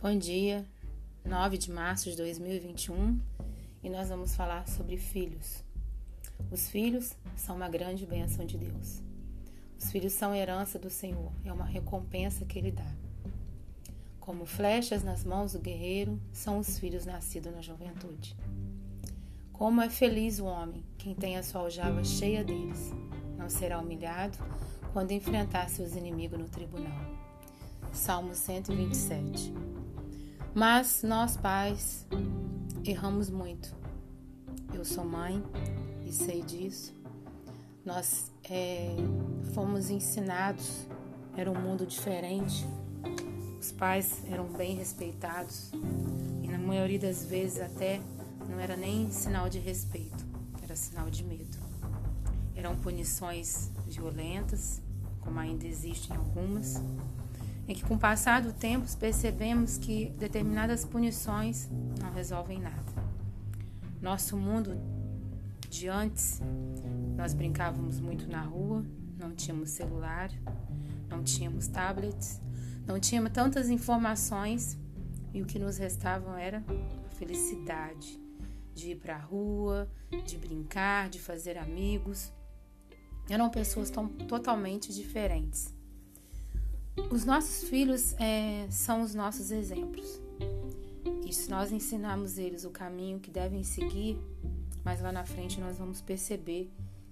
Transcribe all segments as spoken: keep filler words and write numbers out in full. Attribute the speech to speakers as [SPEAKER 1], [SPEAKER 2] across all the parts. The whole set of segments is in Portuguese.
[SPEAKER 1] Bom dia, nove de março de dois mil e vinte e um, e nós vamos falar sobre filhos. Os filhos são uma grande bênção de Deus. Os filhos são herança do Senhor, é uma recompensa que Ele dá. Como flechas nas mãos do guerreiro, são os filhos nascidos na juventude. Como é feliz o homem, quem tem a sua aljava cheia deles. Não será humilhado quando enfrentar seus inimigos no tribunal. Salmo cento e vinte e sete. Mas nós, pais, erramos muito. Eu sou mãe e sei disso. Nós é, fomos ensinados, era um mundo diferente. Os pais eram bem respeitados e na maioria das vezes até não era nem sinal de respeito, era sinal de medo. Eram punições violentas, como ainda existem algumas, em que com o passar do tempo percebemos que determinadas punições não resolvem nada. Nosso mundo de antes, nós brincávamos muito na rua, não tínhamos celular, não tínhamos tablets, não tínhamos tantas informações e o que nos restava era a felicidade de ir para a rua, de brincar, de fazer amigos. Eram pessoas tão, totalmente diferentes. Os nossos filhos é, são os nossos exemplos. E se nós ensinarmos eles o caminho que devem seguir, mas lá na frente nós vamos perceber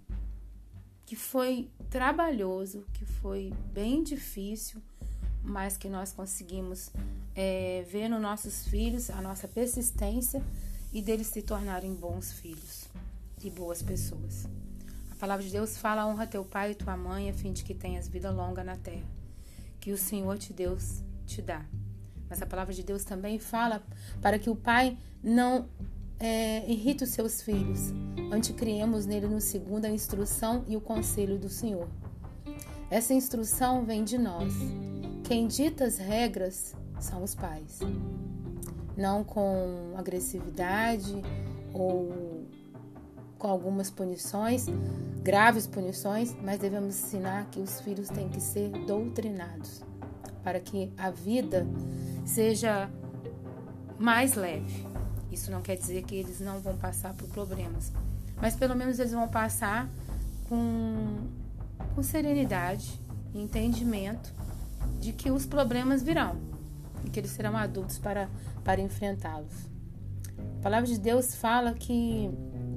[SPEAKER 1] que foi trabalhoso, que foi bem difícil, mas que nós conseguimos é, ver nos nossos filhos a nossa persistência e deles se tornarem bons filhos e boas pessoas. A palavra de Deus fala: honra teu pai e tua mãe, a fim de que tenhas vida longa na terra, que o Senhor te Deus te dá. Mas a palavra de Deus também fala para que o pai não é, irrite os seus filhos, antes criemos nele no segundo a instrução e o conselho do Senhor. Essa instrução vem de nós. Quem dita as regras são os pais. Não com agressividade ou com algumas punições, graves punições, mas devemos ensinar que os filhos têm que ser doutrinados para que a vida seja mais leve. Isso não quer dizer que eles não vão passar por problemas, mas pelo menos eles vão passar com, com serenidade e entendimento de que os problemas virão e que eles serão adultos para, para enfrentá-los. A palavra de Deus fala que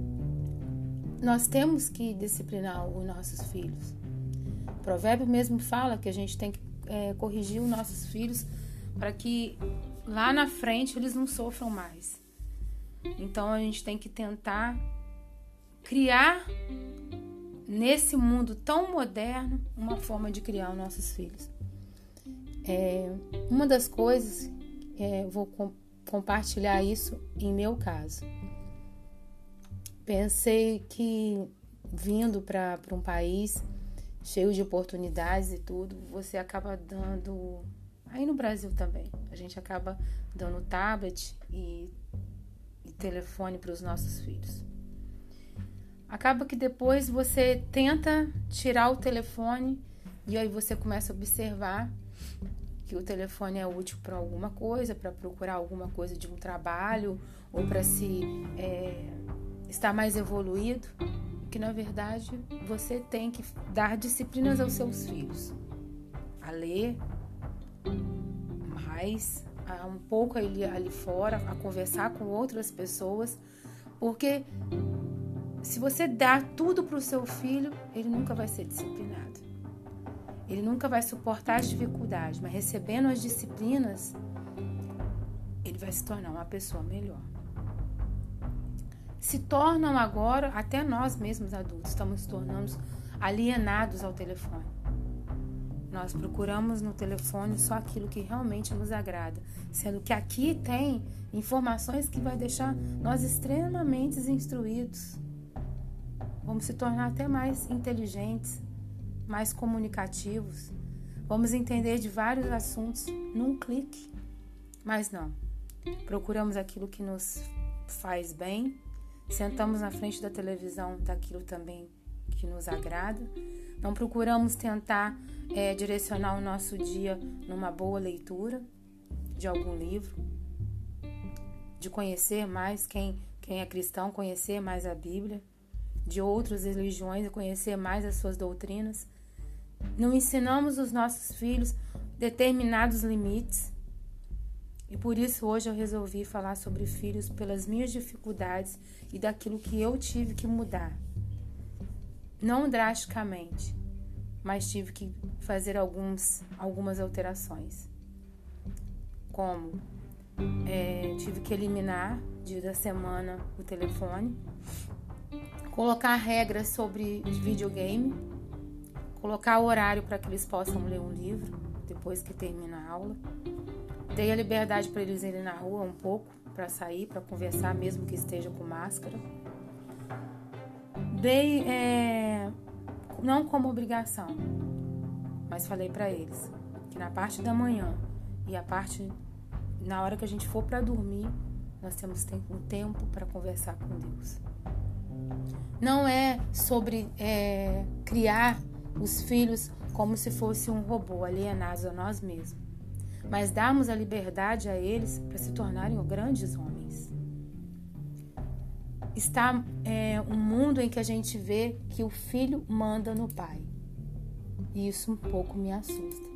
[SPEAKER 1] nós temos que disciplinar os nossos filhos. O provérbio mesmo fala que a gente tem que é, corrigir os nossos filhos para que lá na frente eles não sofram mais. Então a gente tem que tentar criar nesse mundo tão moderno uma forma de criar os nossos filhos. É, uma das coisas, é, vou com, compartilhar isso em meu caso. Pensei que vindo para um país cheio de oportunidades e tudo, você acaba dando, aí no Brasil também, a gente acaba dando tablet e, e telefone para os nossos filhos. Acaba que depois você tenta tirar o telefone e aí você começa a observar que o telefone é útil para alguma coisa, para procurar alguma coisa de um trabalho ou para se é, estar mais evoluído, que na verdade você tem que dar disciplinas aos seus filhos, a ler mais, a um pouco ali, ali fora, a conversar com outras pessoas, porque se você dá tudo para o seu filho, ele nunca vai ser disciplinado. Ele nunca vai suportar as dificuldades, mas recebendo as disciplinas, ele vai se tornar uma pessoa melhor. Se tornam agora, até nós mesmos adultos, estamos se tornando alienados ao telefone. Nós procuramos no telefone só aquilo que realmente nos agrada, sendo que aqui tem informações que vai deixar nós extremamente instruídos. Vamos se tornar até mais inteligentes, mais comunicativos. Vamos entender de vários assuntos num clique. Mas não. Procuramos aquilo que nos faz bem. Sentamos na frente da televisão daquilo também que nos agrada. Não procuramos tentar é, direcionar o nosso dia numa boa leitura. de algum livro, de conhecer mais quem, quem é cristão, conhecer mais a Bíblia, de outras religiões, conhecer mais as suas doutrinas. Não ensinamos os nossos filhos determinados limites. E por isso hoje eu resolvi falar sobre filhos pelas minhas dificuldades e daquilo que eu tive que mudar. Não drasticamente, mas tive que fazer alguns, algumas alterações. Como é, tive que eliminar dia da semana o telefone, colocar regras sobre videogame, colocar horário para que eles possam ler um livro depois que termina a aula. Dei a liberdade para eles irem na rua um pouco, para sair, para conversar, mesmo que esteja com máscara. Dei, é, não como obrigação, mas falei para eles que na parte da manhã e a parte, na hora que a gente for para dormir, nós temos um tempo para conversar com Deus. Não é sobre é, criar os filhos como se fosse um robô, alienados a nós mesmos, mas darmos a liberdade a eles para se tornarem grandes homens. Está é, um mundo em que a gente vê que o filho manda no pai. E isso um pouco me assusta.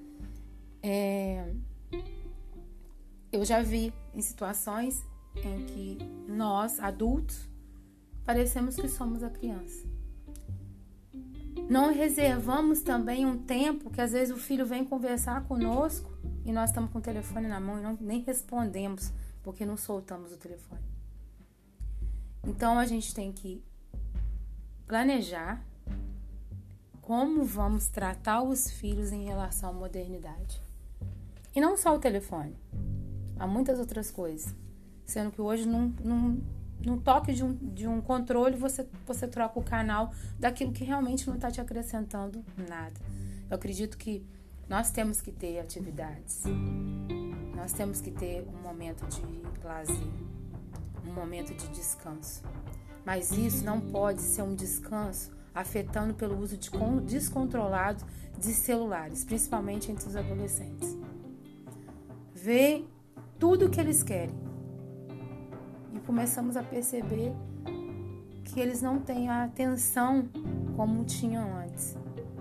[SPEAKER 1] É, eu já vi em situações em que nós, adultos, parecemos que somos a criança. Não reservamos também um tempo que às vezes o filho vem conversar conosco e nós estamos com o telefone na mão e não, nem respondemos porque não soltamos o telefone. Então a gente tem que planejar como vamos tratar os filhos em relação à modernidade. E não só o telefone, há muitas outras coisas. Sendo que hoje num, num, num toque de um, de um controle você, você troca o canal daquilo que realmente não está te acrescentando nada. Eu acredito que nós temos que ter atividades, nós temos que ter um momento de lazer, um momento de descanso. Mas isso não pode ser um descanso afetando pelo uso de, descontrolado de celulares, principalmente entre os adolescentes. Vê tudo o que eles querem e começamos a perceber que eles não têm a atenção como tinham antes.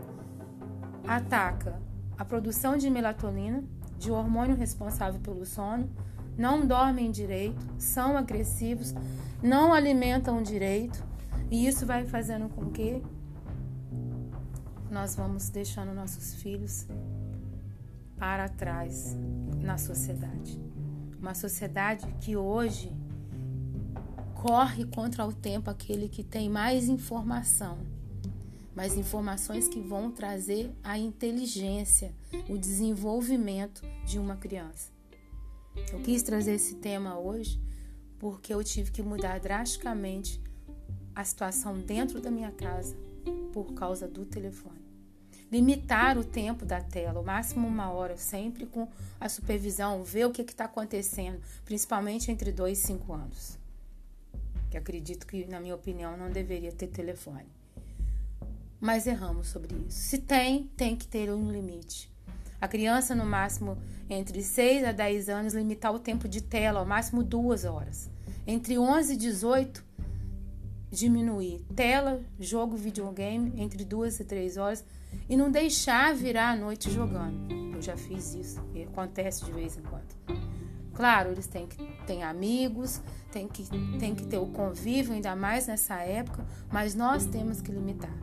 [SPEAKER 1] Ataca a produção de melatonina, de hormônio responsável pelo sono, não dormem direito, são agressivos, não alimentam direito, e isso vai fazendo com que nós vamos deixando nossos filhos para trás na sociedade. Uma sociedade que hoje corre contra o tempo aquele que tem mais informação, mas informações que vão trazer a inteligência, o desenvolvimento de uma criança. Eu quis trazer esse tema hoje porque eu tive que mudar drasticamente a situação dentro da minha casa por causa do telefone. Limitar o tempo da tela, o máximo uma hora, sempre com a supervisão, ver o que está acontecendo, principalmente entre dois e cinco anos. Que acredito que, na minha opinião, não deveria ter telefone. Mas erramos sobre isso. Se tem, tem que ter um limite. A criança, no máximo, entre seis a dez anos, limitar o tempo de tela, ao máximo duas horas. Entre onze e dezoito, diminuir tela, jogo, videogame, entre duas e três horas, e não deixar virar a noite jogando. Eu já fiz isso, e acontece de vez em quando. Claro, eles têm que ter amigos, têm que, têm que ter o convívio, ainda mais nessa época, mas nós temos que limitar.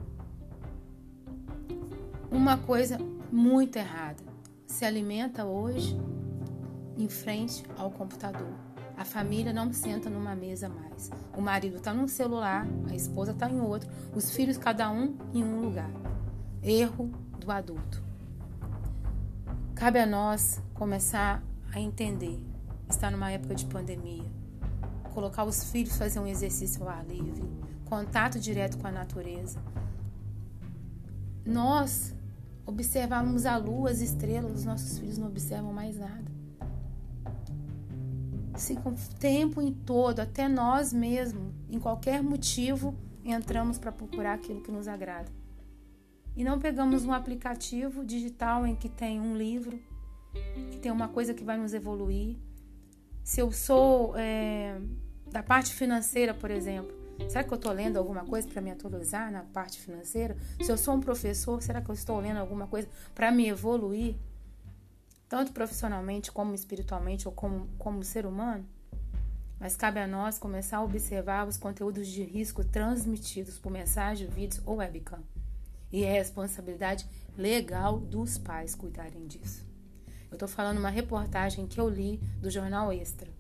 [SPEAKER 1] Uma coisa muito errada, se alimenta hoje em frente ao computador. A família não senta numa mesa mais. O marido está num celular, a esposa está em outro, os filhos cada um em um lugar. Erro do adulto. Cabe a nós começar a entender. Está numa época de pandemia. Colocar os filhos fazer um exercício ao ar livre, contato direto com a natureza. Nós observamos a lua, as estrelas, os nossos filhos não observam mais nada. Se com o tempo em todo, até nós mesmos, em qualquer motivo, entramos para procurar aquilo que nos agrada. E não pegamos um aplicativo digital em que tem um livro, que tem uma coisa que vai nos evoluir. Se eu sou é, da parte financeira, por exemplo, será que eu estou lendo alguma coisa para me atualizar na parte financeira? Se eu sou um professor, será que eu estou lendo alguma coisa para me evoluir? Tanto profissionalmente, como espiritualmente, ou como, como ser humano? Mas cabe a nós começar a observar os conteúdos de risco transmitidos por mensagem, vídeos ou webcam. E é responsabilidade legal dos pais cuidarem disso. Eu estou falando uma reportagem que eu li do Jornal Extra.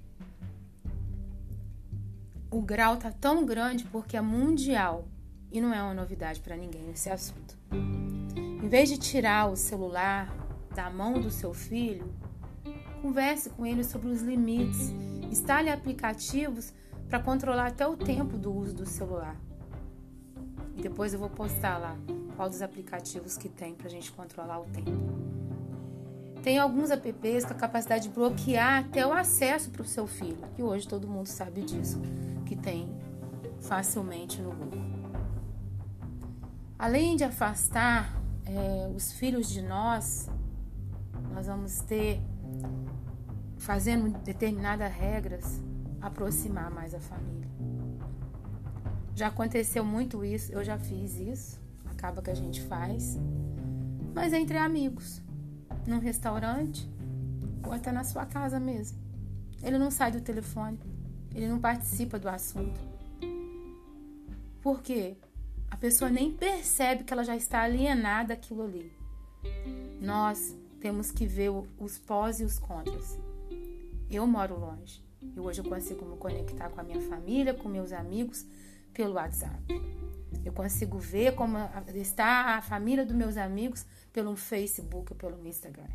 [SPEAKER 1] O grau está tão grande porque é mundial e não é uma novidade para ninguém esse assunto. Em vez de tirar o celular da mão do seu filho, converse com ele sobre os limites. Instale aplicativos para controlar até o tempo do uso do celular. E depois eu vou postar lá qual dos aplicativos que tem para a gente controlar o tempo. Tem alguns apps com a capacidade de bloquear até o acesso para o seu filho, que hoje todo mundo sabe disso, que tem facilmente no Google. Além de afastar é, os filhos de nós, nós vamos ter, fazendo determinadas regras, aproximar mais a família. Já aconteceu muito isso, eu já fiz isso, acaba que a gente faz, mas é entre amigos. Num restaurante ou até na sua casa mesmo. Ele não sai do telefone, ele não participa do assunto. Por quê? A pessoa nem percebe que ela já está alienada àquilo ali. Nós temos que ver os pós e os contras. Eu moro longe e hoje eu consigo me conectar com a minha família, com meus amigos pelo WhatsApp. Eu consigo ver como está a família dos meus amigos pelo Facebook ou pelo Instagram.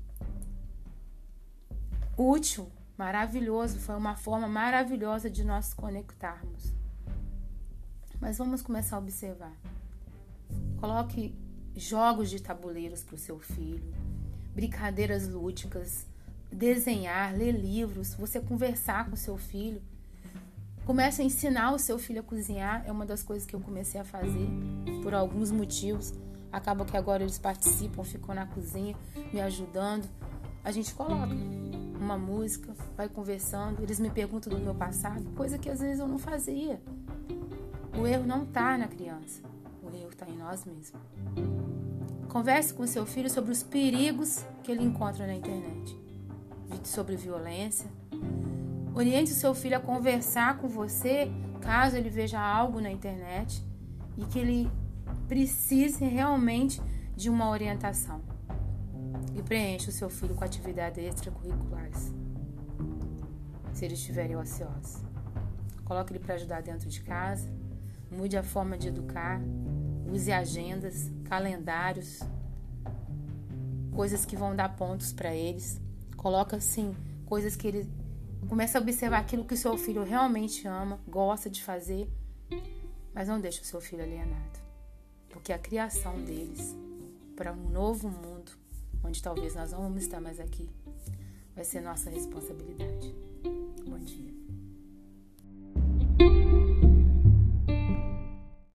[SPEAKER 1] Útil, maravilhoso, foi uma forma maravilhosa de nós conectarmos. Mas vamos começar a observar. Coloque jogos de tabuleiros para o seu filho, brincadeiras lúdicas, desenhar, ler livros, você conversar com o seu filho. Comece a ensinar o seu filho a cozinhar, é uma das coisas que eu comecei a fazer por alguns motivos. Acaba que agora eles participam, ficam na cozinha, me ajudando. A gente coloca uma música, vai conversando, eles me perguntam do meu passado, coisa que às vezes eu não fazia. O erro não está na criança, o erro está em nós mesmos. Converse com seu filho sobre os perigos que ele encontra na internet, sobre violência. Oriente o seu filho a conversar com você caso ele veja algo na internet e que ele precise realmente de uma orientação. E preencha o seu filho com atividades extracurriculares, se eles estiverem ociosos. Coloque ele para ajudar dentro de casa, mude a forma de educar, use agendas, calendários, coisas que vão dar pontos para eles. Coloca assim, coisas que ele começa a observar aquilo que o seu filho realmente ama, gosta de fazer, mas não deixe o seu filho alienado, porque a criação deles para um novo mundo, onde talvez nós não vamos estar mais aqui, vai ser nossa responsabilidade.